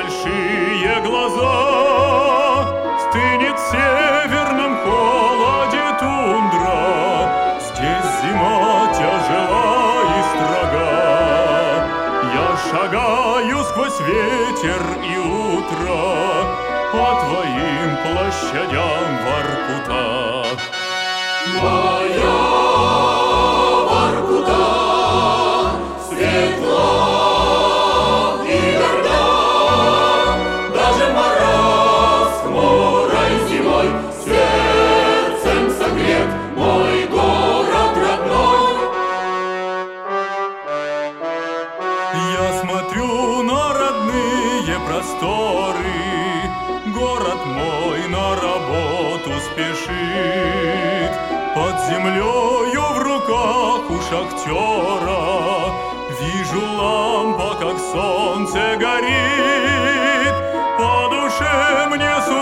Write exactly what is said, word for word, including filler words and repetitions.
большие глаза. Стынет в северном холоде тундра, здесь зима тяжела и строга. Я шагаю сквозь ветер и утро по твоим площадям Воркута. Моя Воркута светла и горда, даже мороз хмурой зимой сердцем согрет мой город родной. Я смотрю на родные просторы, город мой на работу спешит. Под землею в руках у шахтера вижу лампа, как солнце горит. По душе мне